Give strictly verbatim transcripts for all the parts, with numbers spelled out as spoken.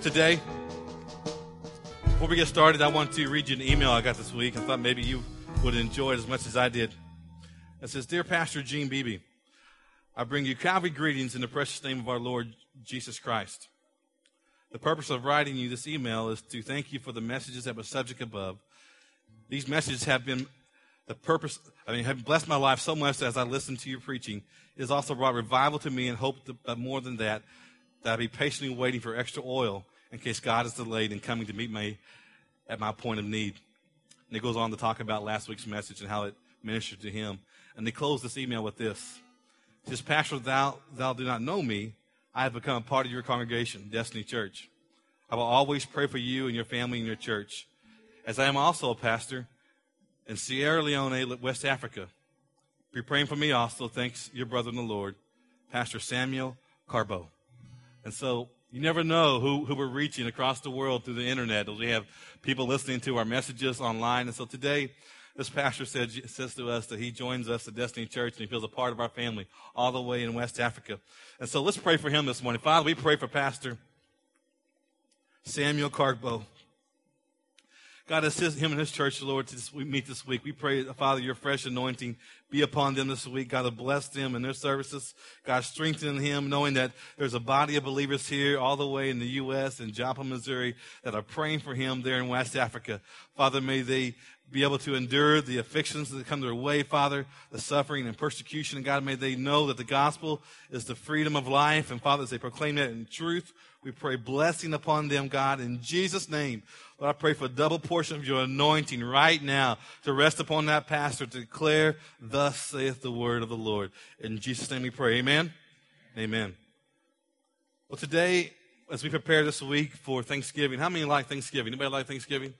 today. Before we get started, I want to read you an email I got this week. I thought maybe you would enjoy it as much as I did. It says, Dear Pastor Gene Beebe, I bring you Calvary greetings in the precious name of our Lord Jesus Christ. The purpose of writing you this email is to thank you for the messages that were subject above. These messages have been the purpose, I mean, have blessed my life so much that as I listen to your preaching. It has also brought revival to me and hope to, uh, more than that, that I'll be patiently waiting for extra oil in case God is delayed in coming to meet me at my point of need. And it goes on to talk about last week's message and how it ministered to him. And they close this email with this. It says, Pastor, thou, thou do not know me. I have become a part of your congregation, Destiny Church. I will always pray for you and your family and your church, as I am also a pastor in Sierra Leone, West Africa. Be praying for me also. Thanks, your brother in the Lord, Pastor Samuel Carbo. And so you never know who, who we're reaching across the world through the internet. We have people listening to our messages online. And so today, this pastor said, says to us that he joins us at Destiny Church and he feels a part of our family all the way in West Africa. And so let's pray for him this morning. Father, we pray for Pastor Samuel Carbo. God, assist him and his church, Lord, to this, we meet this week. We pray, Father, your fresh anointing be upon them this week. God, bless them in their services. God, strengthen him, knowing that there's a body of believers here all the way in the U S and Joplin, Missouri, that are praying for him there in West Africa. Father, may they be able to endure the afflictions that come their way, Father, the suffering and persecution. And God, may they know that the gospel is the freedom of life. And Father, as they proclaim that in truth, we pray blessing upon them, God, in Jesus' name. Lord, I pray for a double portion of your anointing right now to rest upon that pastor to declare, thus saith the word of the Lord. In Jesus' name we pray. Amen? Amen. Well, today, as we prepare this week for Thanksgiving, how many like Thanksgiving? Anybody like Thanksgiving?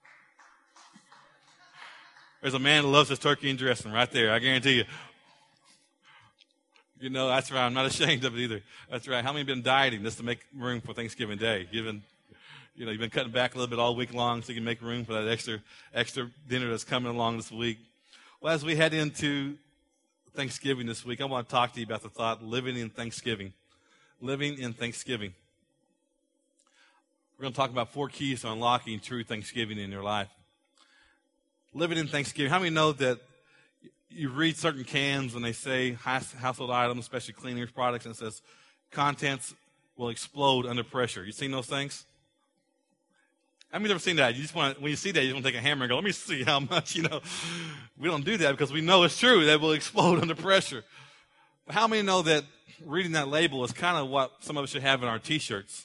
There's a man who loves his turkey and dressing right there, I guarantee you. You know, that's right. I'm not ashamed of it either. That's right. How many have been dieting just to make room for Thanksgiving Day? You've been, you know, you've been cutting back a little bit all week long so you can make room for that extra extra dinner that's coming along this week. Well, as we head into Thanksgiving this week, I want to talk to you about the thought, living in Thanksgiving. Living in Thanksgiving. We're going to talk about four keys to unlocking true Thanksgiving in your life. Living in Thanksgiving. How many know that you read certain cans and they say household items, especially cleaning products, and it says contents will explode under pressure. You seen those things? How many have ever seen that? You just want to, when you see that, you just want to take a hammer and go, let me see how much, you know. We don't do that because we know it's true that it will explode under pressure. But how many know that reading that label is kind of what some of us should have in our T-shirts?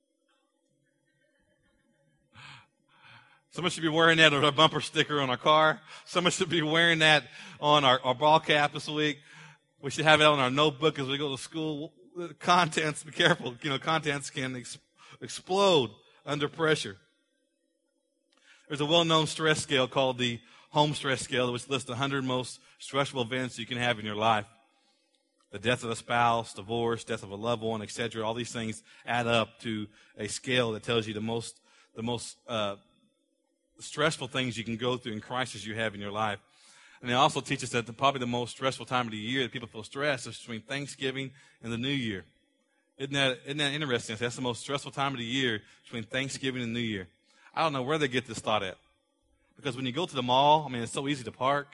Someone should be wearing that on a bumper sticker on our car. Someone should be wearing that on our, our ball cap this week. We should have it on our notebook as we go to school. Contents, be careful. You know, contents can ex- explode under pressure. There's a well-known stress scale called the home stress scale, which lists the one hundred most stressful events you can have in your life. The death of a spouse, divorce, death of a loved one, et cetera. All these things add up to a scale that tells you the most, the most, uh, stressful things you can go through and crises you have in your life. And they also teach us that the, probably the most stressful time of the year that people feel stressed is between Thanksgiving and the New Year. Isn't that, isn't that interesting? That's the most stressful time of the year between Thanksgiving and New Year. I don't know where they get this thought at. Because when you go to the mall, I mean, it's so easy to park.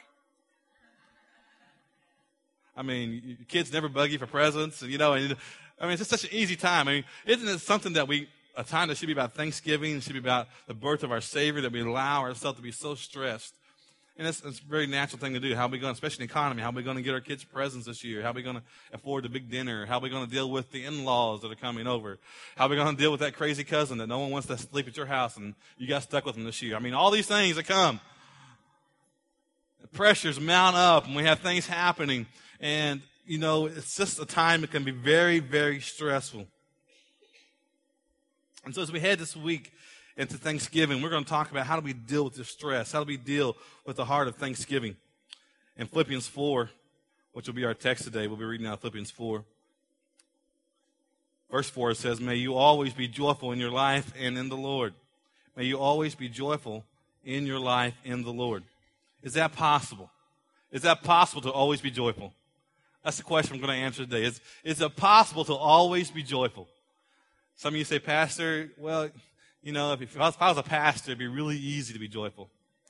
I mean, your kids never bug you for presents, and you know, and, I mean, it's just such an easy time. I mean, isn't it something that we A time that should be about Thanksgiving, it should be about the birth of our Savior, that we allow ourselves to be so stressed. And it's, it's a very natural thing to do. How are we going, especially in the economy, how are we going to get our kids presents this year? How are we going to afford the big dinner? How are we going to deal with the in-laws that are coming over? How are we going to deal with that crazy cousin that no one wants to sleep at your house and you got stuck with them this year? I mean, all these things that come. The pressures mount up and we have things happening. And, you know, it's just a time that can be very, very stressful. And so as we head this week into Thanksgiving, we're going to talk about how do we deal with this stress? How do we deal with the heart of Thanksgiving? In Philippians four, which will be our text today, we'll be reading out Philippians four. Verse four, it says, may you always be joyful in your life and in the Lord. May you always be joyful in your life in the Lord. Is that possible? Is that possible to always be joyful? That's the question I'm going to answer today. Is, is it possible to always be joyful? Some of you say, Pastor, well, you know, if, if, I was, if I was a pastor, it'd be really easy to be joyful.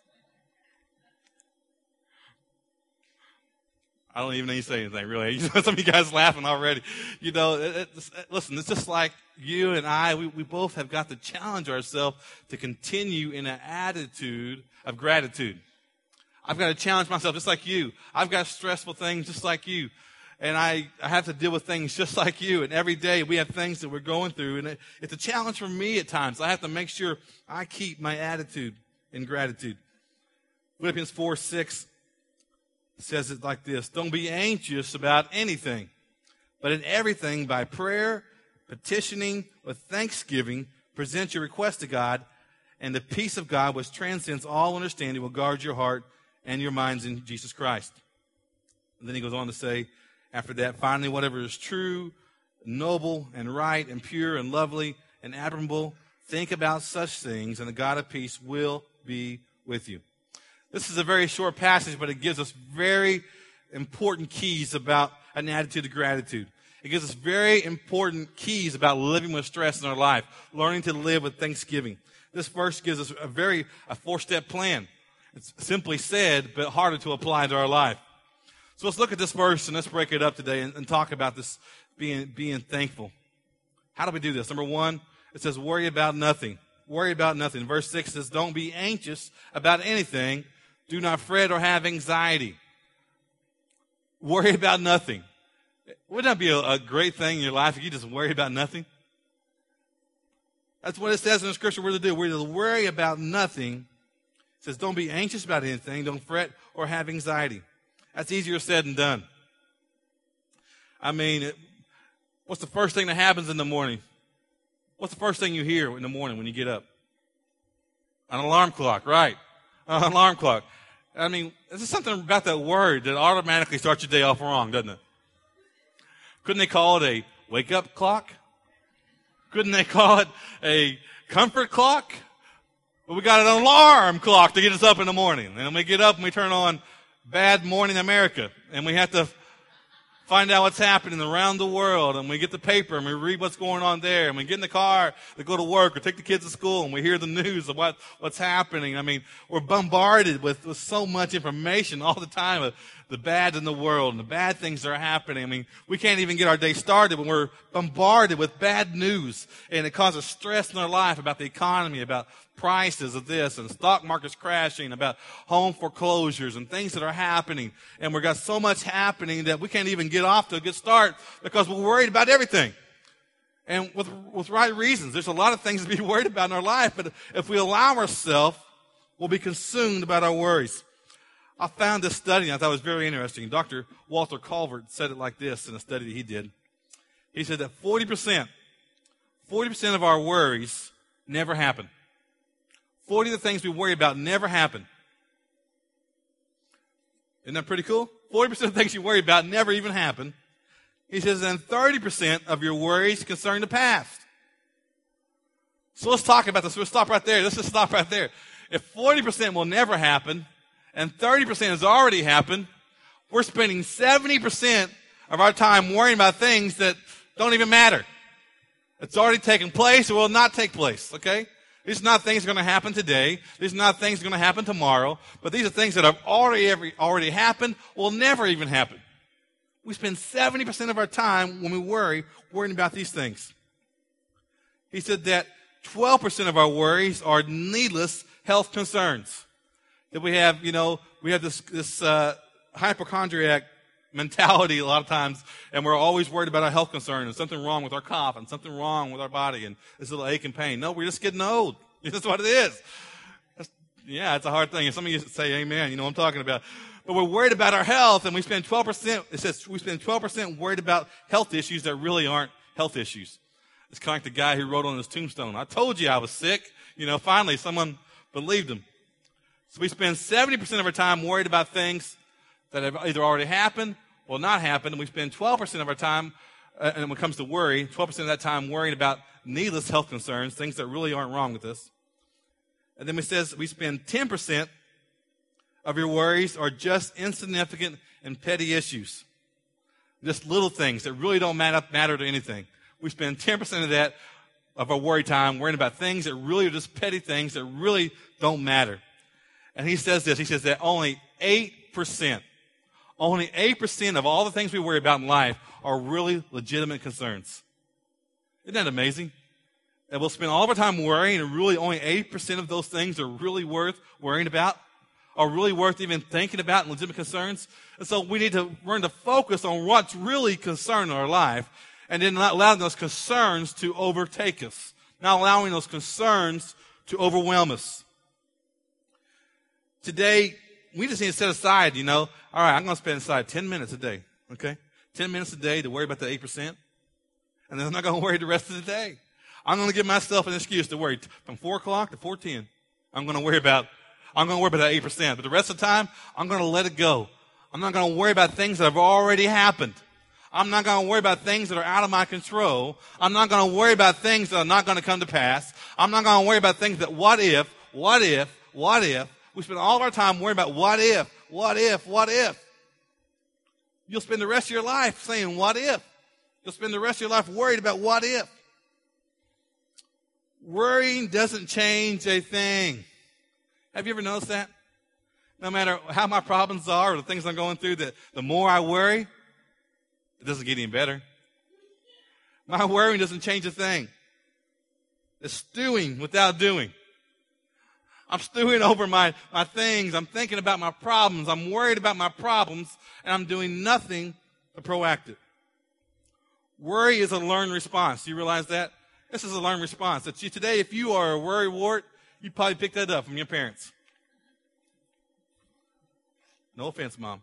I don't even need to say anything, really. You know, some of you guys laughing already. You know, it, it, listen, it's just like you and I, we, we both have got to challenge ourselves to continue in an attitude of gratitude. I've got to challenge myself just like you. I've got stressful things just like you. And I, I have to deal with things just like you. And every day we have things that we're going through. And it, it's a challenge for me at times. I have to make sure I keep my attitude in gratitude. Philippians four six says it like this. Don't be anxious about anything, but in everything by prayer, petitioning, with thanksgiving, present your request to God. And the peace of God, which transcends all understanding, will guard your heart and your minds in Jesus Christ. And then he goes on to say, after that, finally, whatever is true, noble, and right, and pure, and lovely, and admirable, think about such things, and the God of peace will be with you. This is a very short passage, but it gives us very important keys about an attitude of gratitude. It gives us very important keys about living with stress in our life, learning to live with thanksgiving. This verse gives us a very a four-step plan. It's simply said, but harder to apply to our life. So let's look at this verse and let's break it up today and, and talk about this being, being thankful. How do we do this? Number one, it says worry about nothing. Worry about nothing. Verse six says don't be anxious about anything. Do not fret or have anxiety. Worry about nothing. Wouldn't that be a, a great thing in your life if you just worry about nothing? That's what it says in the scripture we're to do. We're to worry about nothing. It says don't be anxious about anything. Don't fret or have anxiety. That's easier said than done. I mean, it, what's the first thing that happens in the morning? What's the first thing you hear in the morning when you get up? An alarm clock, right? An alarm clock. I mean, there's something about that word that automatically starts your day off wrong, doesn't it? Couldn't they call it a wake-up clock? Couldn't they call it a comfort clock? But we got an alarm clock to get us up in the morning. And when we get up and we turn on Bad Morning America, and we have to find out what's happening around the world, and we get the paper and we read what's going on there, and we get in the car to go to work or take the kids to school, and we hear the news of what, what's happening. I mean, we're bombarded with, with so much information all the time of the bad in the world and the bad things that are happening. I mean, we can't even get our day started when we're bombarded with bad news, and it causes stress in our life about the economy, about prices of this, and stock markets crashing, about home foreclosures and things that are happening. And we've got so much happening that we can't even get off to a good start because we're worried about everything. And with, with right reasons. There's a lot of things to be worried about in our life, but if we allow ourselves, we'll be consumed about our worries. I found this study and I thought it was very interesting. Doctor Walter Calvert said it like this in a study that he did. He said that forty percent, forty percent of our worries never happen. forty of the things we worry about never happen. Isn't that pretty cool? forty percent of the things you worry about never even happen. He says, and thirty percent of your worries concern the past. So let's talk about this. We'll stop right there. Let's just stop right there. If forty percent will never happen, and thirty percent has already happened, we're spending seventy percent of our time worrying about things that don't even matter. It's already taken place or will not take place, okay? These are not things that are going to happen today. These are not things that are going to happen tomorrow. But these are things that have already every, already happened, will never even happen. We spend seventy percent of our time when we worry, worrying about these things. He said that twelve percent of our worries are needless health concerns. That we have, you know, we have this, this uh, hypochondriac mentality a lot of times, and we're always worried about our health concern and something wrong with our cough and something wrong with our body and this little ache and pain. No, we're just getting old. That's what it is. That's, yeah, it's a hard thing. And some of you say amen. You know what I'm talking about. But we're worried about our health, and we spend twelve percent, it says we spend twelve percent worried about health issues that really aren't health issues. It's kind of like the guy who wrote on his tombstone, I told you I was sick. You know, finally someone believed him. So we spend seventy percent of our time worried about things that have either already happened or not happened. And we spend twelve percent of our time, uh, and when it comes to worry, twelve percent of that time worrying about needless health concerns, things that really aren't wrong with us. And then it says we spend ten percent of your worries are just insignificant and petty issues. Just little things that really don't matter, matter to anything. We spend ten percent of that of our worry time worrying about things that really are just petty things that really don't matter. And he says this, he says that only eight percent, only eight percent of all the things we worry about in life are really legitimate concerns. Isn't that amazing? That we'll spend all of our time worrying and really only eight percent of those things are really worth worrying about, are really worth even thinking about in legitimate concerns. And so we need to learn to focus on what's really concerning our life and then not allowing those concerns to overtake us, not allowing those concerns to overwhelm us. Today, we just need to set aside, you know, all right, I'm going to spend aside ten minutes a day, okay? ten minutes a day to worry about the eight percent, and then I'm not going to worry the rest of the day. I'm going to give myself an excuse to worry from four o'clock to four ten. I'm going to worry about, I'm going to worry about that eight percent, but the rest of the time, I'm going to let it go. I'm not going to worry about things that have already happened. I'm not going to worry about things that are out of my control. I'm not going to worry about things that are not going to come to pass. I'm not going to worry about things that what if, what if, what if. We spend all of our time worrying about what if, what if, what if. You'll spend the rest of your life saying, what if? You'll spend the rest of your life worried about what if. Worrying doesn't change a thing. Have you ever noticed that? No matter how my problems are or the things I'm going through, that the more I worry, it doesn't get any better. My worrying doesn't change a thing. It's stewing without doing. I'm stewing over my, my things. I'm thinking about my problems. I'm worried about my problems, and I'm doing nothing to proactive. Worry is a learned response. Do you realize that? This is a learned response. That you, today, if you are a worrywart, you probably picked that up from your parents. No offense, Mom.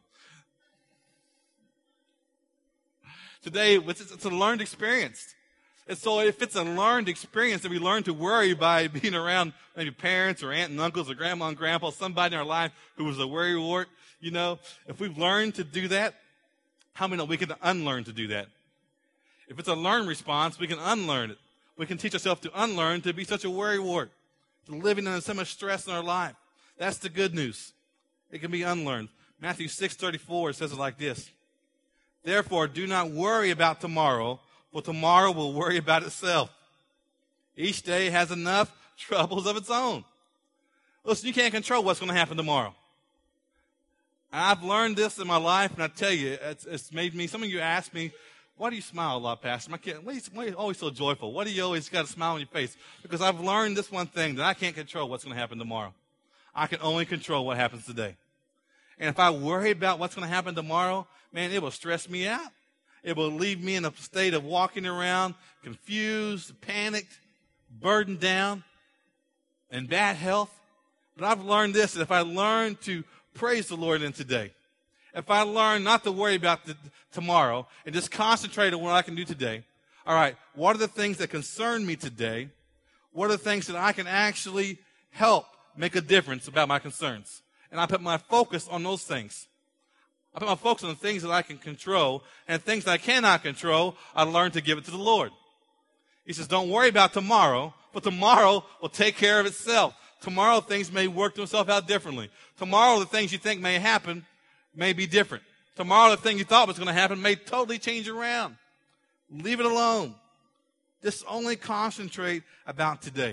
Today, it's, it's a learned experience. And so if it's a learned experience that we learn to worry by being around maybe parents or aunt and uncles or grandma and grandpa, somebody in our life who was a worrywart, you know, if we've learned to do that, how many know we can unlearn to do that? If it's a learned response, we can unlearn it. We can teach ourselves to unlearn to be such a worrywart, to living in so much stress in our life. That's the good news. It can be unlearned. Matthew six thirty-four says it like this. Therefore, do not worry about tomorrow, for tomorrow will worry about itself. Each day has enough troubles of its own. Listen, you can't control what's going to happen tomorrow. I've learned this in my life, and I tell you, it's, it's made me, some of you ask me, why do you smile a lot, Pastor? My kid, why, are you, why are you always so joyful? Why do you always got a smile on your face? Because I've learned this one thing, that I can't control what's going to happen tomorrow. I can only control what happens today. And if I worry about what's going to happen tomorrow, man, it will stress me out. It will leave me in a state of walking around confused, panicked, burdened down, and bad health. But I've learned this, that if I learn to praise the Lord in today, if I learn not to worry about the, tomorrow and just concentrate on what I can do today, all right, what are the things that concern me today? What are the things that I can actually help make a difference about my concerns? And I put my focus on those things. I put my focus on the things that I can control, and things that I cannot control, I learn to give it to the Lord. He says, don't worry about tomorrow, but tomorrow will take care of itself. Tomorrow things may work themselves out differently. Tomorrow the things you think may happen may be different. Tomorrow the thing you thought was going to happen may totally change around. Leave it alone. Just only concentrate about today.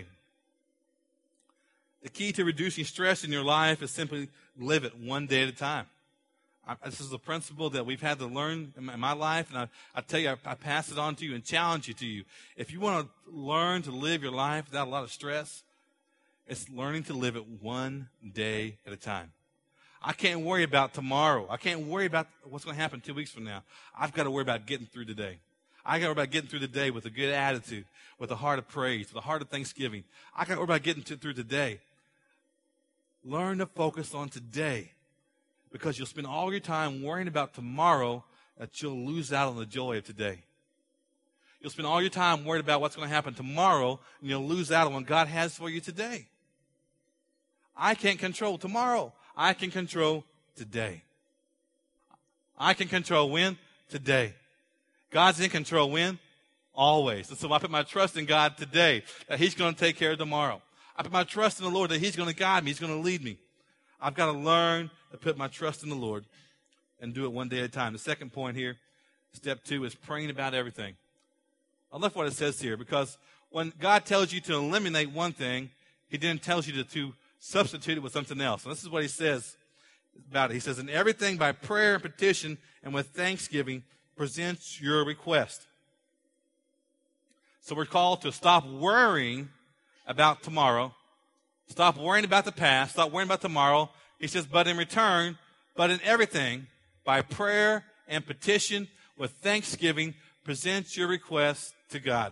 The key to reducing stress in your life is simply live it one day at a time. I, this is a principle that we've had to learn in my, in my life, and I, I tell you, I, I pass it on to you and challenge you to you. If you want to learn to live your life without a lot of stress, it's learning to live it one day at a time. I can't worry about tomorrow. I can't worry about what's going to happen two weeks from now. I've got to worry about getting through today. I got to worry about getting through the day with a good attitude, with a heart of praise, with a heart of thanksgiving. I got to worry about getting to, through today. Learn to focus on today, because you'll spend all your time worrying about tomorrow that you'll lose out on the joy of today. You'll spend all your time worried about what's going to happen tomorrow, and you'll lose out on what God has for you today. I can't control tomorrow. I can control today. I can control when? Today. God's in control when? Always. And so I put my trust in God today, that He's going to take care of tomorrow. I put my trust in the Lord, that He's going to guide me. He's going to lead me. I've got to learn to put my trust in the Lord and do it one day at a time. The second point here, step two, is praying about everything. I love what it says here, because when God tells you to eliminate one thing, he then tells you to, to substitute it with something else. And this is what he says about it. He says, in everything by prayer and petition and with thanksgiving, present your request. So we're called to stop worrying about tomorrow. Stop worrying about the past. Stop worrying about tomorrow. He says, but in return, but in everything, by prayer and petition with thanksgiving, present your request to God.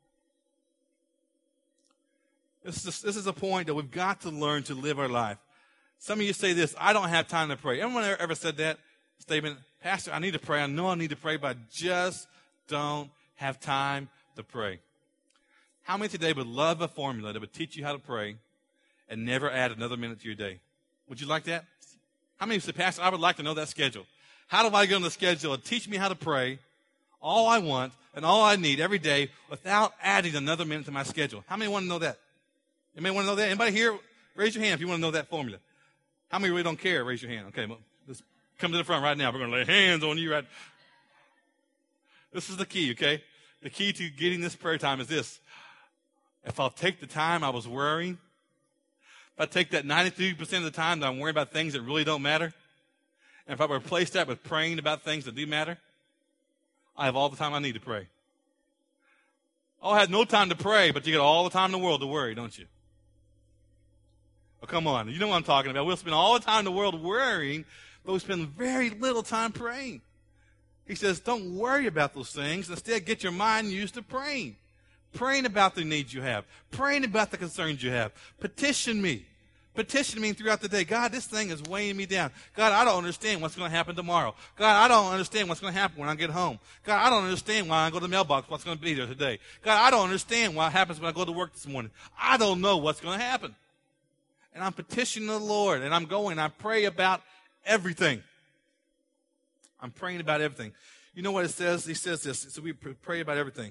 This is, this is a point that we've got to learn to live our life. Some of you say this, I don't have time to pray. Anyone ever said that statement? Pastor, I need to pray. I know I need to pray, but I just don't have time to pray. How many today would love a formula that would teach you how to pray and never add another minute to your day? Would you like that? How many say, Pastor, I would like to know that schedule. How do I get on the schedule and teach me how to pray all I want and all I need every day without adding another minute to my schedule? How many want to know that? Anybody want to know that? Anybody here? Raise your hand if you want to know that formula. How many really don't care? Raise your hand. Okay, well, let's come to the front right now. We're going to lay hands on you. Right. This is the key, okay? The key to getting this prayer time is this. If I'll take the time I was worrying, if I take that ninety-three percent of the time that I'm worrying about things that really don't matter, and if I replace that with praying about things that do matter, I have all the time I need to pray. Oh, I had no time to pray, but you get all the time in the world to worry, don't you? Oh, come on. You know what I'm talking about. We'll spend all the time in the world worrying, but we spend very little time praying. He says, don't worry about those things. Instead, get your mind used to praying. Praying about the needs you have. Praying about the concerns you have. Petition me. Petition me throughout the day. God, this thing is weighing me down. God, I don't understand what's going to happen tomorrow. God, I don't understand what's going to happen when I get home. God, I don't understand why I go to the mailbox, what's going to be there today. God, I don't understand what happens when I go to work this morning. I don't know what's going to happen. And I'm petitioning the Lord, and I'm going, I pray about everything. I'm praying about everything. You know what it says? He says this. So we pray about everything.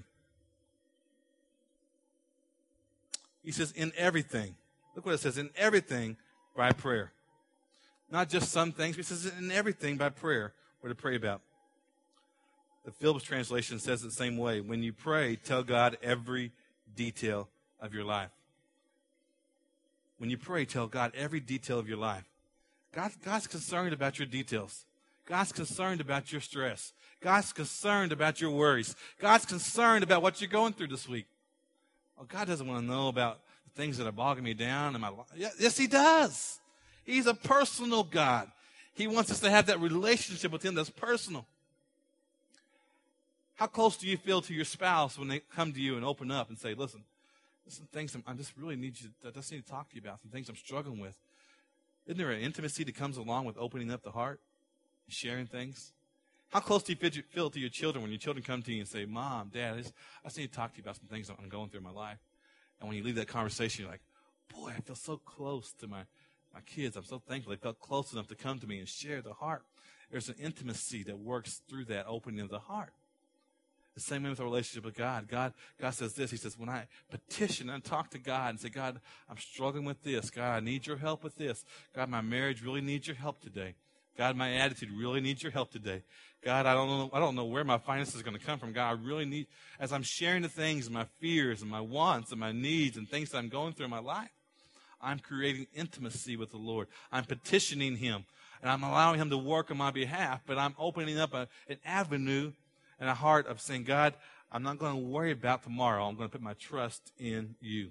He says, in everything. Look what it says. In everything by prayer. Not just some things. He says, in everything by prayer. We're to pray about. The Phillips translation says it the same way. When you pray, tell God every detail of your life. When you pray, tell God every detail of your life. God, God's concerned about your details. God's concerned about your stress. God's concerned about your worries. God's concerned about what you're going through this week. Oh, God doesn't want to know about the things that are bogging me down in my life. Yes, he does. He's a personal God. He wants us to have that relationship with him that's personal. How close do you feel to your spouse when they come to you and open up and say, listen, there's some things I'm, I just really need you to, I just need to talk to you about, some things I'm struggling with. Isn't there an intimacy that comes along with opening up the heart, sharing things? How close do you feel to your children when your children come to you and say, Mom, Dad, I just, I just need to talk to you about some things I'm going through in my life? And when you leave that conversation, you're like, boy, I feel so close to my, my kids. I'm so thankful they felt close enough to come to me and share the heart. There's an intimacy that works through that opening of the heart. The same way with our relationship with God. God, God says this. He says, when I petition and talk to God and say, God, I'm struggling with this. God, I need your help with this. God, my marriage really needs your help today. God, my attitude really needs your help today. God, I don't know, I don't know where my finances are going to come from. God, I really need, as I'm sharing the things, my fears and my wants and my needs and things that I'm going through in my life, I'm creating intimacy with the Lord. I'm petitioning him, and I'm allowing him to work on my behalf, but I'm opening up a, an avenue and a heart of saying, God, I'm not going to worry about tomorrow. I'm going to put my trust in you.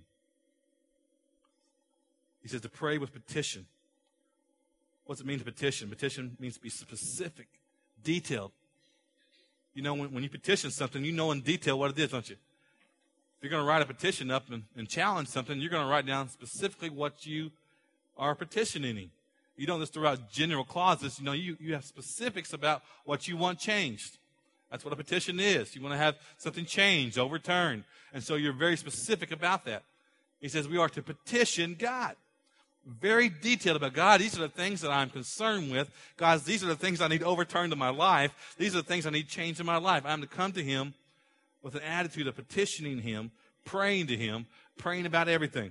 He says to pray with petition. What's it mean to petition? Petition means to be specific, detailed. You know, when, when you petition something, you know in detail what it is, don't you? If you're going to write a petition up and, and challenge something, you're going to write down specifically what you are petitioning. You don't just throw out general clauses. You know, you, you have specifics about what you want changed. That's what a petition is. You want to have something changed, overturned. And so you're very specific about that. He says we are to petition God. Very detailed about, God, these are the things that I'm concerned with. God, these are the things I need overturned in my life. These are the things I need changed in my life. I'm to come to him with an attitude of petitioning him, praying to him, praying about everything.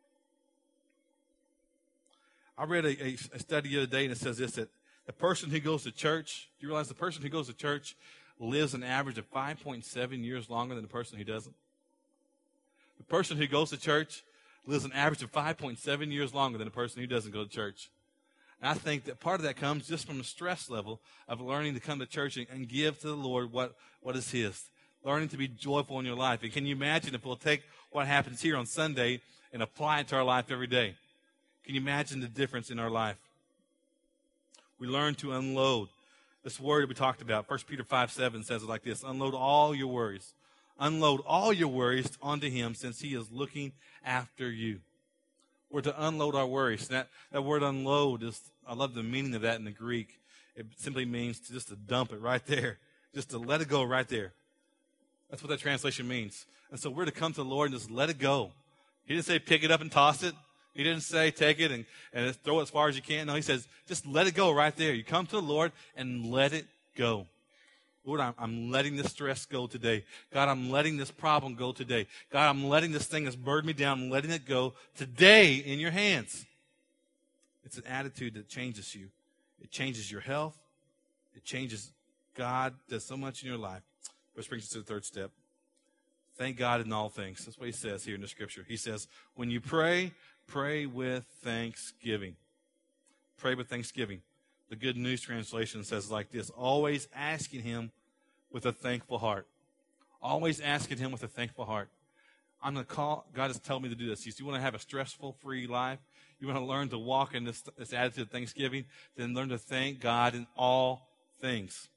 I read a, a, a study the other day, and it says this, that the person who goes to church, do you realize the person who goes to church lives an average of five point seven years longer than the person who doesn't? The person who goes to church lives an average of five point seven years longer than a person who doesn't go to church. And I think that part of that comes just from the stress level of learning to come to church and, and give to the Lord what, what is his. Learning to be joyful in your life. And can you imagine if we'll take what happens here on Sunday and apply it to our life every day? Can you imagine the difference in our life? We learn to unload. This word that we talked about, First Peter five seven says it like this: unload all your worries. Unload all your worries onto him, since he is looking after you. We're to unload our worries. That, that word unload is, I love the meaning of that in the Greek. It simply means to just to dump it right there. Just to let it go right there. That's what that translation means. And so we're to come to the Lord and just let it go. He didn't say pick it up and toss it. He didn't say take it and, and throw it as far as you can. No, he says just let it go right there. You come to the Lord and let it go. Lord, I'm, I'm letting this stress go today. God, I'm letting this problem go today. God, I'm letting this thing that's burdened me down, I'm letting it go today in your hands. It's an attitude that changes you. It changes your health. It changes. God does so much in your life. Which brings us to the third step. Thank God in all things. That's what he says here in the scripture. He says, when you pray, pray with thanksgiving. Pray with thanksgiving. The Good News Translation says like this: always asking him with a thankful heart. Always asking him with a thankful heart. I'm going to call, God has told me to do this. He says, you want to have a stressful, free life? You want to learn to walk in this, this attitude of thanksgiving? Then learn to thank God in all things.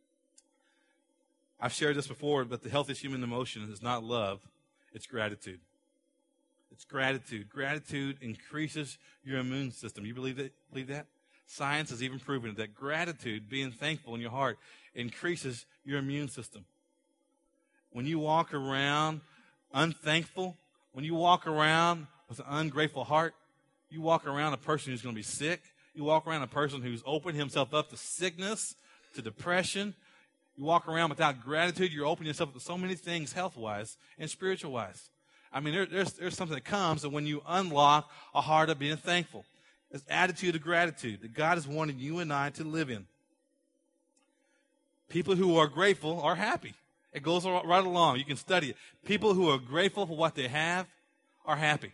I've shared this before, but the healthiest human emotion is not love. It's gratitude. It's gratitude. Gratitude increases your immune system. You believe that? Believe that? Science has even proven it, that gratitude, being thankful in your heart, increases your immune system. When you walk around unthankful, when you walk around with an ungrateful heart, you walk around a person who's going to be sick. You walk around a person who's opened himself up to sickness, to depression. You walk around without gratitude, you're opening yourself up to so many things health-wise and spiritual-wise. I mean, there, there's, there's something that comes and when you unlock a heart of being thankful. This attitude of gratitude that God has wanted you and I to live in. People who are grateful are happy. It goes right along. You can study it. People who are grateful for what they have are happy.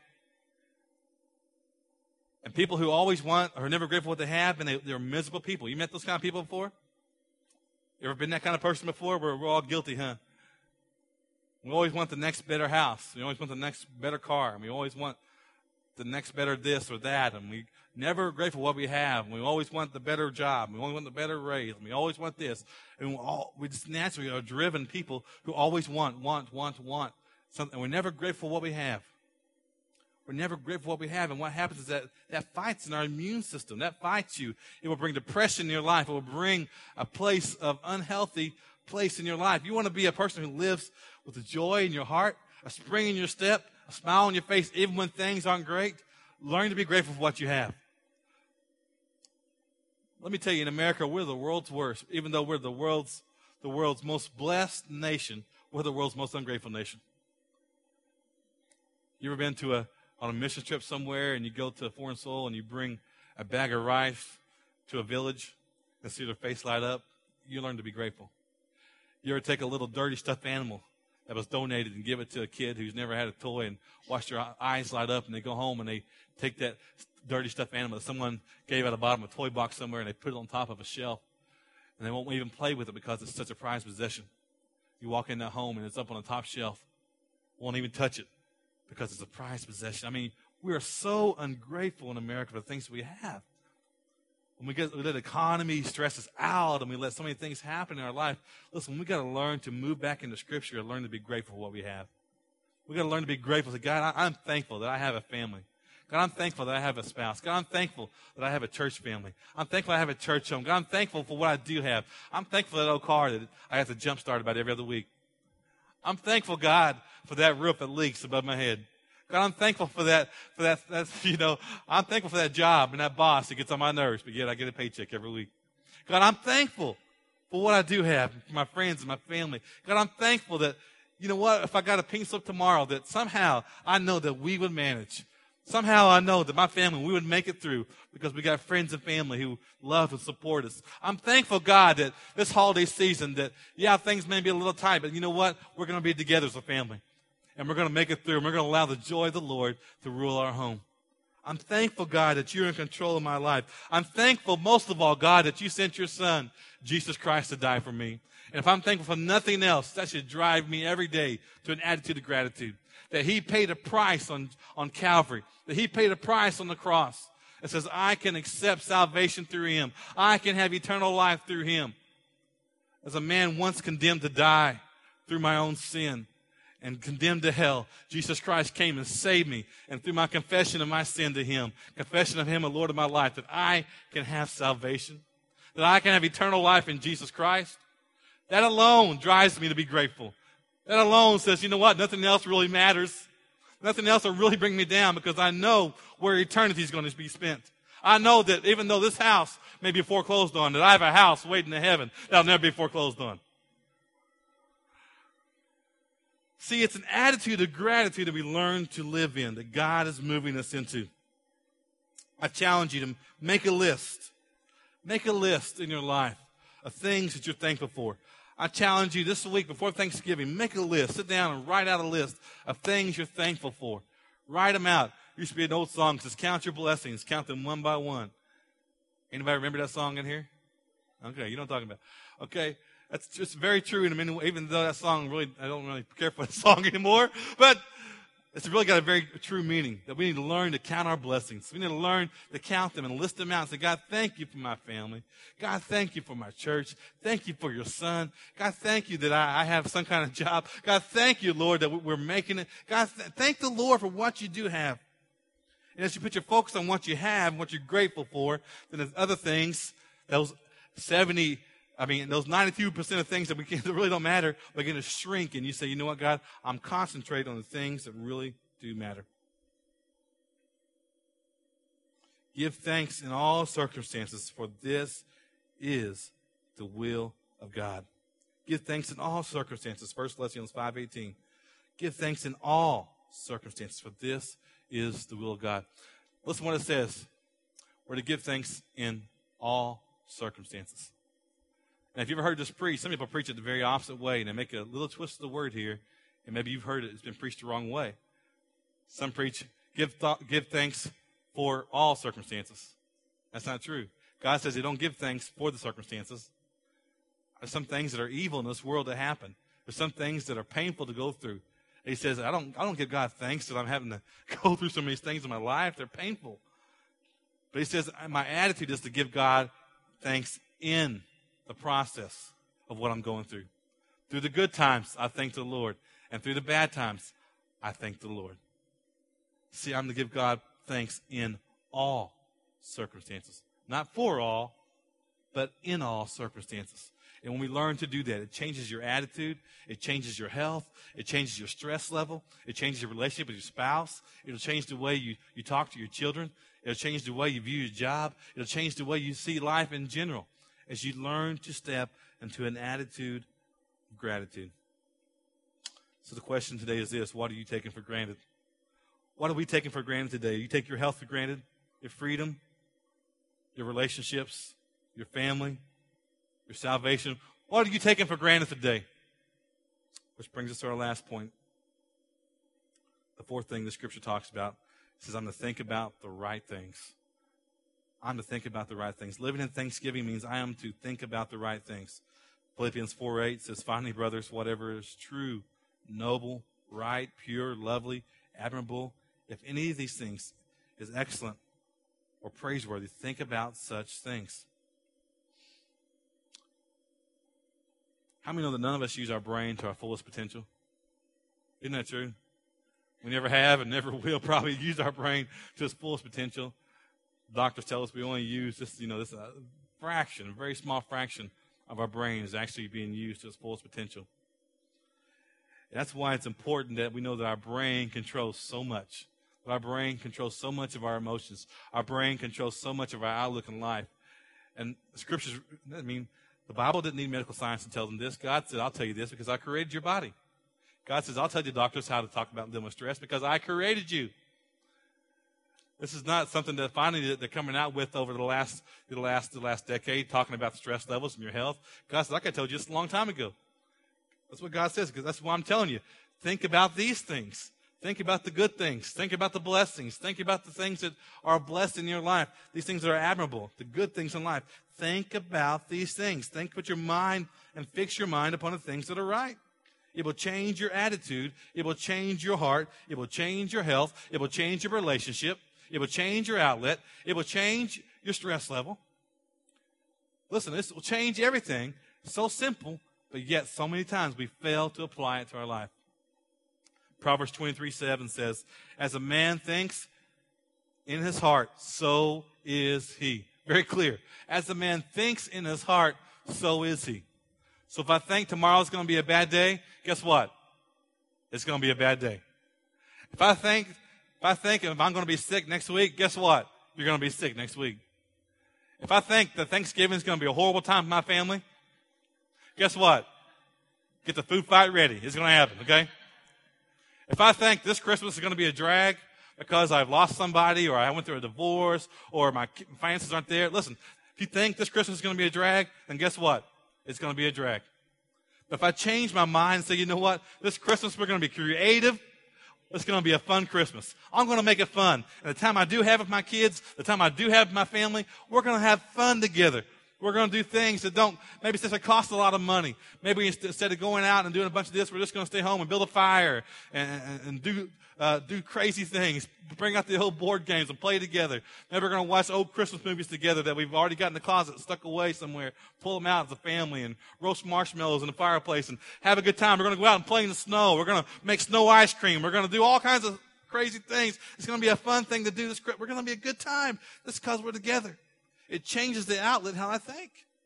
And people who always want or are never grateful for what they have, and they, they're miserable people. You met those kind of people before? You ever been that kind of person before? We're, we're all guilty, huh? We always want the next better house. We always want the next better car. And we always want the next better this or that. And we never grateful for what we have. And we always want the better job. And we always want the better raise. And we always want this. And we, all, we just naturally are driven people who always want, want, want, want something. And we're never grateful for what we have. We're never grateful for what we have. And what happens is that that fights in our immune system. That fights you. It will bring depression in your life. It will bring a place of unhealthy place in your life. You want to be a person who lives with a joy in your heart, a spring in your step, a smile on your face, even when things aren't great. Learn to be grateful for what you have. Let me tell you, in America, we're the world's worst. Even though we're the world's the world's most blessed nation, we're the world's most ungrateful nation. You ever been to a on a mission trip somewhere and you go to a foreign soul and you bring a bag of rice to a village and see their face light up? You learn to be grateful. You ever take a little dirty stuffed animal that was donated and give it to a kid who's never had a toy and watch their eyes light up, and they go home and they take that dirty stuffed animal that someone gave at the bottom of a toy box somewhere and they put it on top of a shelf, and they won't even play with it because it's such a prized possession. You walk in that home and it's up on the top shelf. Won't even touch it because it's a prized possession. I mean, we are so ungrateful in America for the things we have. When we get we let the economy stress us out and we let so many things happen in our life, listen, we got to learn to move back into Scripture and learn to be grateful for what we have. We got to learn to be grateful to God. I, I'm thankful that I have a family. God, I'm thankful that I have a spouse. God, I'm thankful that I have a church family. I'm thankful I have a church home. God, I'm thankful for what I do have. I'm thankful for that old car that I have to jump start about every other week. I'm thankful, God, for that roof that leaks above my head. God, I'm thankful for that, for that, that's, you know, I'm thankful for that job and that boss that gets on my nerves, but yet I get a paycheck every week. God, I'm thankful for what I do have, for my friends and my family. God, I'm thankful that, you know what, if I got a pink slip tomorrow, that somehow I know that we would manage. Somehow I know that my family, we would make it through because we got friends and family who love and support us. I'm thankful, God, that this holiday season that, yeah, things may be a little tight, but you know what? We're going to be together as a family. and we're going to make it through, and we're going to allow the joy of the Lord to rule our home. I'm thankful, God, that you're in control of my life. I'm thankful, most of all, God, that you sent your son, Jesus Christ, to die for me. And if I'm thankful for nothing else, that should drive me every day to an attitude of gratitude. That he paid a price on, on Calvary. That he paid a price on the cross. It says, I can accept salvation through him. I can have eternal life through him. As a man once condemned to die through my own sin and condemned to hell, Jesus Christ came and saved me. And through my confession of my sin to him, confession of him, the Lord of my life, that I can have salvation. That I can have eternal life in Jesus Christ. That alone drives me to be grateful. That alone says, you know what, nothing else really matters. Nothing else will really bring me down because I know where eternity is going to be spent. I know that even though this house may be foreclosed on, that I have a house waiting in heaven that'll never be foreclosed on. See, it's an attitude of gratitude that we learn to live in, that God is moving us into. I challenge you to make a list. Make a list in your life of things that you're thankful for. I challenge you this week before Thanksgiving, make a list. Sit down and write out a list of things you're thankful for. Write them out. There used to be an old song that says, count your blessings, count them one by one. Anybody remember that song in here? Okay, you know what I'm talking about. Okay, that's just very true. And I mean, even though that song really, I don't really care for the song anymore, but it's really got a very true meaning that we need to learn to count our blessings. We need to learn to count them and list them out and say, God, thank you for my family. God, thank you for my church. Thank you for your son. God, thank you that I, I have some kind of job. God, thank you, Lord, that we're making it. God, th- thank the Lord for what you do have. And as you put your focus on what you have and what you're grateful for, then there's other things, those seventy I mean, those ninety-two percent of things that we can, that really don't matter begin to shrink, and you say, you know what, God, I'm concentrating on the things that really do matter. Give thanks in all circumstances, for this is the will of God. Give thanks in all circumstances. First Thessalonians five eighteen. Give thanks in all circumstances, for this is the will of God. Listen to what it says. We're to give thanks in all circumstances. Now, if you've ever heard this preached, some people preach it the very opposite way, and they make a little twist of the word here, and maybe you've heard it, it's been preached the wrong way. Some preach, give, th- give thanks for all circumstances. That's not true. God says He don't give thanks for the circumstances. There's some things that are evil in this world that happen. There's some things that are painful to go through. He says, I don't, I don't give God thanks that I'm having to go through some of these things in my life. They're painful. But He says, my attitude is to give God thanks in the process of what I'm going through. Through the good times, I thank the Lord. And through the bad times, I thank the Lord. See, I'm to give God thanks in all circumstances. Not for all, but in all circumstances. And when we learn to do that, it changes your attitude, it changes your health, it changes your stress level, it changes your relationship with your spouse, it'll change the way you, you talk to your children, it'll change the way you view your job, it'll change the way you see life in general as you learn to step into an attitude of gratitude. So the question today is this: what are you taking for granted? What are we taking for granted today? You take your health for granted, your freedom, your relationships, your family, your salvation. What are you taking for granted today? Which brings us to our last point. The fourth thing the Scripture talks about says, I'm to think about the right things. I'm to think about the right things. Living in thanksgiving means I am to think about the right things. Philippians four eight says, finally, brothers, whatever is true, noble, right, pure, lovely, admirable, if any of these things is excellent or praiseworthy, think about such things. How many know that none of us use our brain to our fullest potential? Isn't that true? We never have and never will probably use our brain to its fullest potential. Doctors tell us we only use this, you know, this uh, fraction, a very small fraction of our brain is actually being used to its fullest potential. And that's why it's important that we know that our brain controls so much. That our brain controls so much of our emotions. Our brain controls so much of our outlook in life. And the Scriptures, I mean, the Bible didn't need medical science to tell them this. God said, I'll tell you this because I created your body. God says, I'll tell you doctors how to talk about dealing with stress because I created you. This is not something that finally they're coming out with over the last the last the last decade, talking about the stress levels and your health. God says, like I told you just a long time ago. That's what God says, because that's what I'm telling you. think about these things. Think about the good things. Think about the blessings. Think about the things that are blessed in your life. These things that are admirable, the good things in life. Think about these things. Think with your mind and fix your mind upon the things that are right. It will change your attitude. It will change your heart. It will change your health. It will change your relationship. It will change your outlet. It will change your stress level. Listen, this will change everything. So simple, but yet so many times we fail to apply it to our life. Proverbs twenty-three seven says, as a man thinks in his heart, so is he. Very clear. As a man thinks in his heart, so is he. So if I think tomorrow's going to be a bad day, guess what? It's going to be a bad day. If I think, if I think if I'm going to be sick next week, guess what? You're going to be sick next week. If I think that Thanksgiving is going to be a horrible time for my family, guess what? Get the food fight ready. It's going to happen, okay? If I think this Christmas is going to be a drag because I've lost somebody or I went through a divorce or my finances aren't there, listen, if you think this Christmas is going to be a drag, then guess what? It's going to be a drag. But if I change my mind and say, you know what? This Christmas we're going to be creative. It's going to be a fun Christmas. I'm going to make it fun. And the time I do have with my kids, the time I do have with my family, we're going to have fun together. We're going to do things that don't, maybe since it costs a lot of money, maybe instead of going out and doing a bunch of this, we're just going to stay home and build a fire and, and, and do uh, do crazy things. Bring out the old board games and play together. Maybe we're going to watch old Christmas movies together that we've already got in the closet, stuck away somewhere. Pull them out as a family and roast marshmallows in the fireplace and have a good time. We're going to go out and play in the snow. We're going to make snow ice cream. We're going to do all kinds of crazy things. It's going to be a fun thing to do. This We're going to be a good time. This is because we're together. It changes the outlet how I think.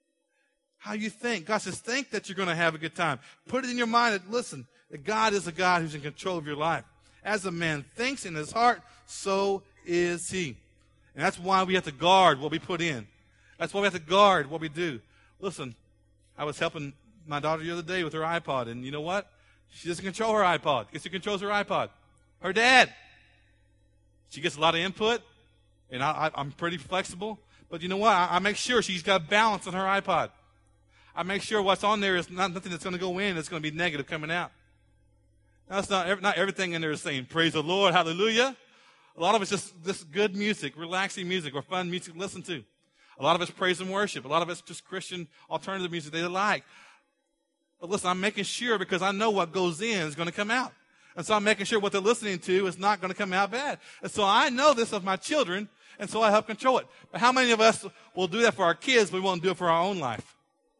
How you think. God says, think that you're going to have a good time. Put it in your mind that, listen, that God is a God who's in control of your life. As a man thinks in his heart, so is he. And that's why we have to guard what we put in. That's why we have to guard what we do. Listen, I was helping my daughter the other day with her iPod, and you know what? She doesn't control her iPod. Guess who controls her iPod? Her dad. She gets a lot of input, and I, I, I'm pretty flexible. But you know what? I, I make sure she's got balance on her iPod. I make sure what's on there is not nothing that's going to go in that's going to be negative coming out. Now, it's not, not everything in there is saying, praise the Lord, hallelujah. A lot of it's just this good music, relaxing music, or fun music to listen to. A lot of it's praise and worship. A lot of it's just Christian alternative music they like. But listen, I'm making sure because I know what goes in is going to come out. And so I'm making sure what they're listening to is not going to come out bad. And so I know this of my children, and so I help control it. But how many of us will do that for our kids, but we won't do it for our own life?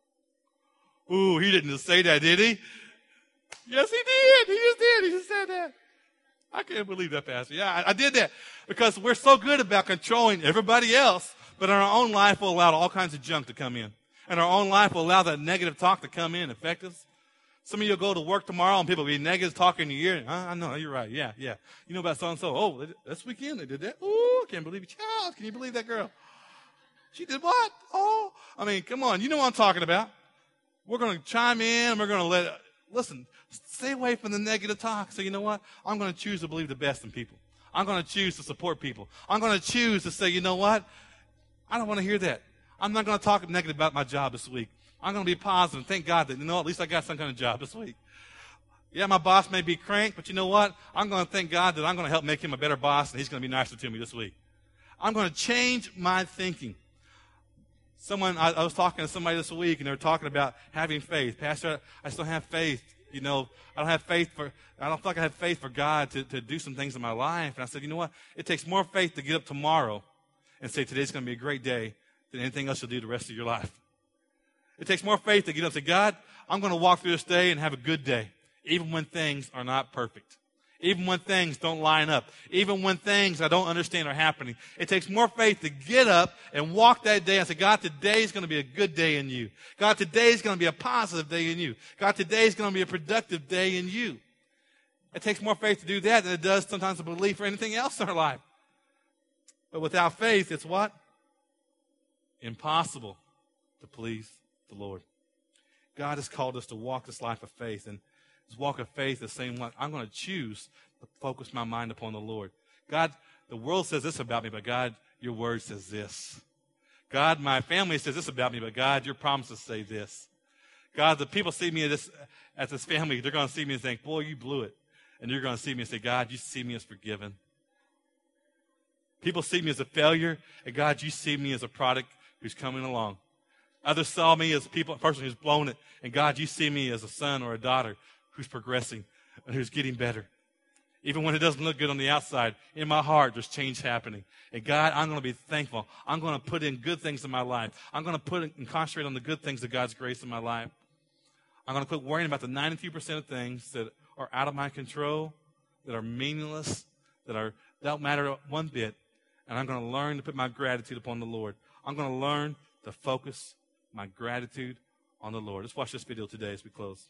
Ooh, he didn't just say that, did he? Yes, he did. He just did. He just said that. I can't believe that, Pastor. Yeah, I, I did that because we're so good about controlling everybody else, but in our own life we'll allow all kinds of junk to come in. In our own life we'll allow that negative talk to come in and affect us. Some of you will go to work tomorrow and people will be negative talking in your ear. I, I know, you're right. Yeah, yeah. You know about so-and-so. Oh, this weekend they did that. Ooh, I can't believe it. Child, can you believe that girl? She did what? Oh, I mean, come on. You know what I'm talking about. We're going to chime in. We're going to let, listen, stay away from the negative talk. So you know what? I'm going to choose to believe the best in people. I'm going to choose to support people. I'm going to choose to say, you know what? I don't want to hear that. I'm not going to talk negative about my job this week. I'm going to be positive. Thank God that, you know, at least I got some kind of job this week. Yeah, my boss may be crank, but you know what? I'm going to thank God that I'm going to help make him a better boss, and he's going to be nicer to me this week. I'm going to change my thinking. Someone, I, I was talking to somebody this week, and they were talking about having faith. Pastor, I still have faith. You know, I don't have faith for, I don't feel like I have faith for God to, to do some things in my life. And I said, you know what? It takes more faith to get up tomorrow and say today's going to be a great day than anything else you'll do the rest of your life. It takes more faith to get up and say, God, I'm going to walk through this day and have a good day, even when things are not perfect, even when things don't line up, even when things I don't understand are happening. It takes more faith to get up and walk that day and say, God, today is going to be a good day in you. God, today is going to be a positive day in you. God, today is going to be a productive day in you. It takes more faith to do that than it does sometimes to believe for anything else in our life. But without faith, it's what? Impossible to please the Lord. God has called us to walk this life of faith, and this walk of faith is saying, what? I'm going to choose to focus my mind upon the Lord. God, the world says this about me, but God, your word says this. God, my family says this about me, but God, your promises say this. God, the people see me as this, as this family, they're going to see me and think, boy, you blew it. And you're going to see me and say, God, you see me as forgiven. People see me as a failure, and God, you see me as a product who's coming along. Others saw me as people, a person who's blown it, and God, you see me as a son or a daughter who's progressing and who's getting better. Even when it doesn't look good on the outside, in my heart, there's change happening. And God, I'm going to be thankful. I'm going to put in good things in my life. I'm going to put in, and concentrate on the good things of God's grace in my life. I'm going to quit worrying about the ninety-two percent of things that are out of my control, that are meaningless, that are don't matter one bit. And I'm going to learn to put my gratitude upon the Lord. I'm going to learn to focus my gratitude on the Lord. Let's watch this video today as we close.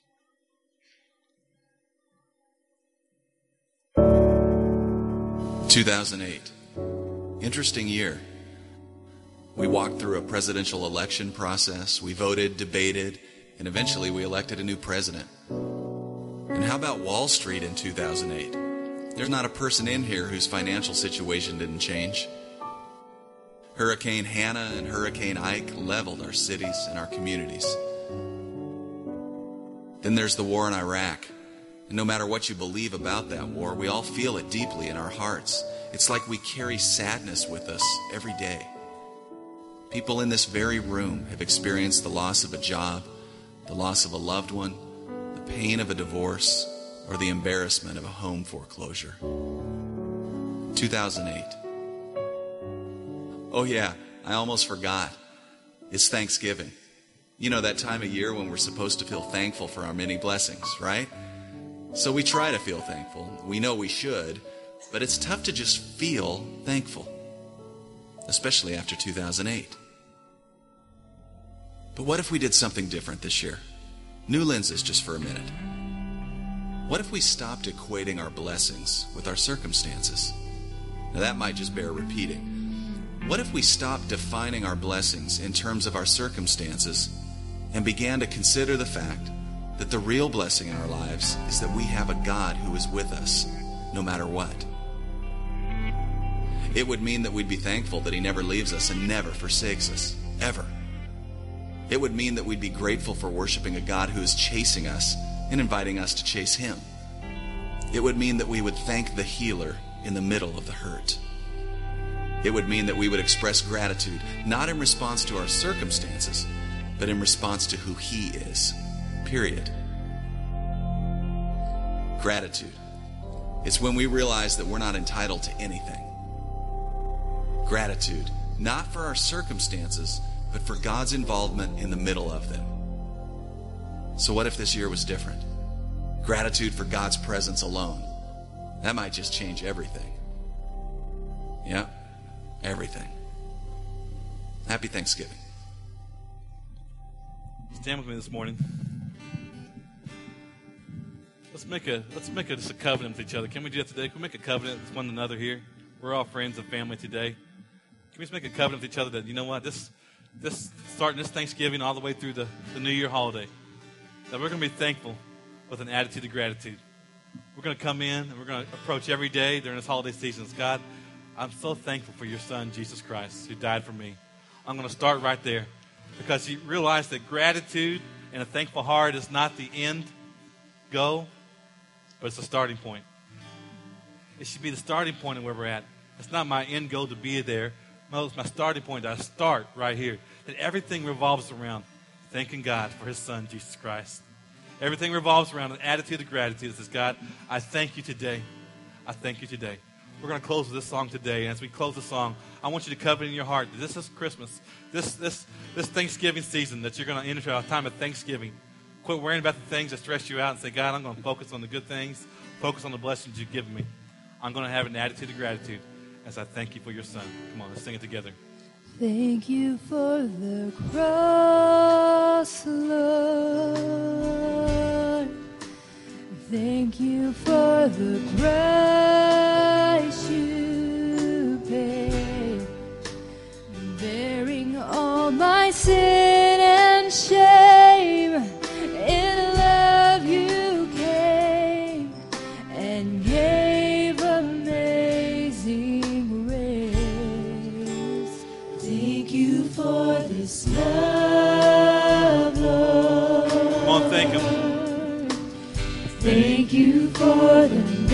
two thousand eight. Interesting year. We walked through a presidential election process. We voted, debated, and eventually we elected a new president. And how about Wall Street in two thousand eight? There's not a person in here whose financial situation didn't change. Hurricane Hannah and Hurricane Ike leveled our cities and our communities. Then there's the war in Iraq. And no matter what you believe about that war, we all feel it deeply in our hearts. It's like we carry sadness with us every day. People in this very room have experienced the loss of a job, the loss of a loved one, the pain of a divorce, or the embarrassment of a home foreclosure. two thousand eight. Oh yeah, I almost forgot. It's Thanksgiving. You know, that time of year when we're supposed to feel thankful for our many blessings, right? So we try to feel thankful. We know we should, but it's tough to just feel thankful, especially after two thousand eight. But what if we did something different this year? New lenses just for a minute. What if we stopped equating our blessings with our circumstances? Now that might just bear repeating. What if we stopped defining our blessings in terms of our circumstances and began to consider the fact that the real blessing in our lives is that we have a God who is with us no matter what? It would mean that we'd be thankful that He never leaves us and never forsakes us, ever. It would mean that we'd be grateful for worshiping a God who is chasing us and inviting us to chase Him. It would mean that we would thank the healer in the middle of the hurt. It would mean that we would express gratitude, not in response to our circumstances, but in response to who He is. Period. Gratitude. It's when we realize that we're not entitled to anything. Gratitude, not for our circumstances, but for God's involvement in the middle of them. So what if this year was different? Gratitude for God's presence alone. That might just change everything. Yeah, everything. Happy Thanksgiving. Stand with me this morning. Let's make a let's make a, just a covenant with each other. Can we do that today? Can we make a covenant with one another here? We're all friends and family today. Can we just make a covenant with each other that, you know what, this this starting this Thanksgiving all the way through the, the New Year holiday, that we're going to be thankful with an attitude of gratitude. We're going to come in and we're going to approach every day during this holiday season. God, I'm so thankful for your Son, Jesus Christ, who died for me. I'm going to start right there because you realize that gratitude and a thankful heart is not the end goal, but it's the starting point. It should be the starting point of where we're at. It's not my end goal to be there. No, it's my starting point. I start right here. That everything revolves around thanking God for His Son, Jesus Christ. Everything revolves around an attitude of gratitude that says, God, I thank you today. I thank you today. We're going to close with this song today. And as we close the song, I want you to cover in your heart that this is Christmas. This this this Thanksgiving season that you're going to enter a time of Thanksgiving. Quit worrying about the things that stress you out and say, God, I'm going to focus on the good things. Focus on the blessings you've given me. I'm going to have an attitude of gratitude as I thank you for your Son. Come on, let's sing it together. Thank you for the cross, Lord. Thank you for the price you paid, bearing all my sin and shame. In love you came and gave amazing grace. Thank you for this love, Lord. Come on, thank Him. Thank you for the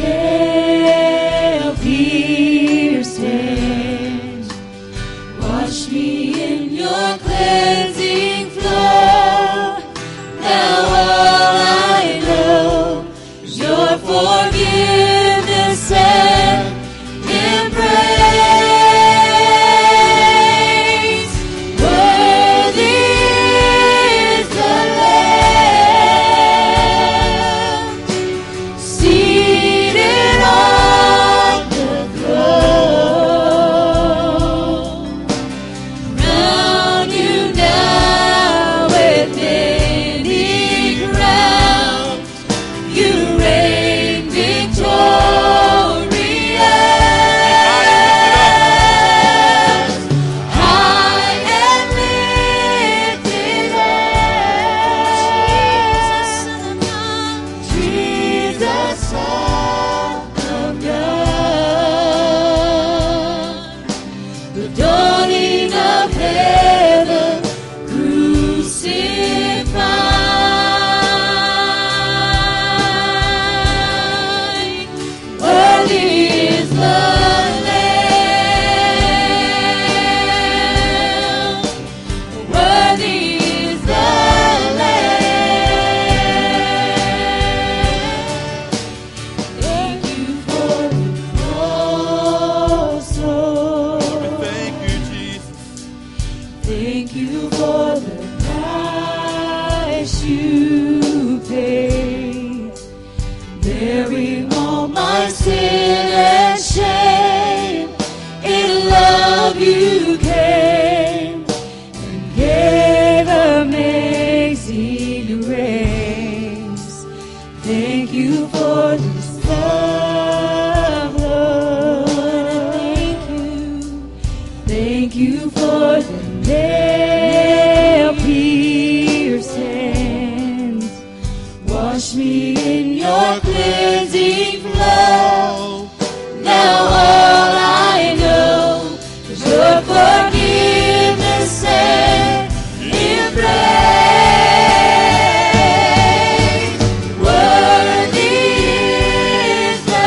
Thank you for the nail-pierced hands. Wash me in your cleansing flow. Now all I know is your forgiveness and embrace. Worthy is the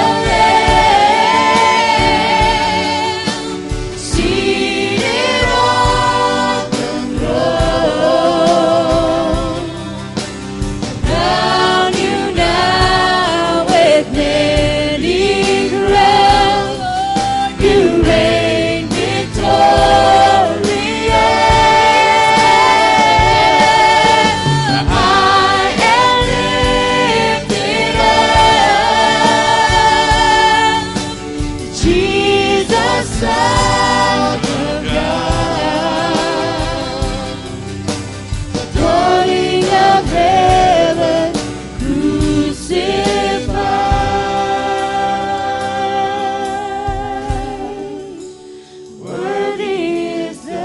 Lamb seated on the throne. Crown you now with many crowns. You reign victorious. High and lifted up, Jesus, Son of God. Dawning of heaven, crucified. Worthy is the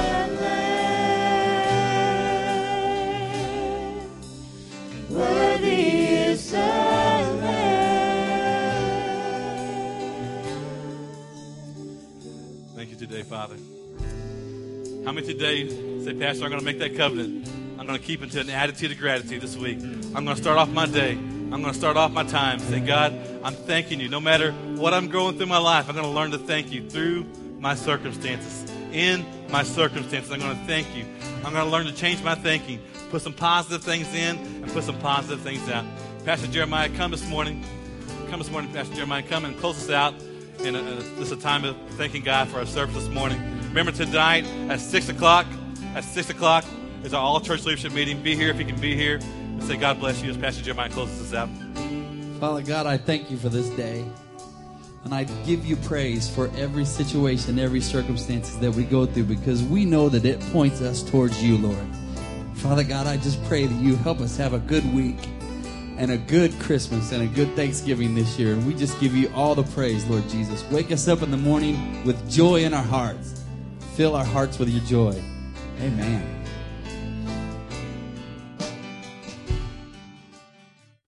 Lamb. Worthy is the Lamb. Thank you today, Father. How many today say, Pastor, I'm going to make that covenant. I'm going to keep into an attitude of gratitude this week. I'm going to start off my day. I'm going to start off my time saying, God, I'm thanking you. No matter what I'm going through my life, I'm going to learn to thank you through my circumstances. In my circumstances, I'm going to thank you. I'm going to learn to change my thinking, put some positive things in and put some positive things out. Pastor Jeremiah, come this morning. Come this morning, Pastor Jeremiah. Come and close us out. And uh, this is a time of thanking God for our service this morning. Remember tonight at six o'clock, at six o'clock is our all-church leadership meeting. Be here if you can be here. And say God bless you as Pastor Jeremiah closes us out. Father God, I thank you for this day. And I give you praise for every situation, every circumstances that we go through, because we know that it points us towards you, Lord. Father God, I just pray that you help us have a good week and a good Christmas and a good Thanksgiving this year. And we just give you all the praise, Lord Jesus. Wake us up in the morning with joy in our hearts. Fill our hearts with your joy. Amen.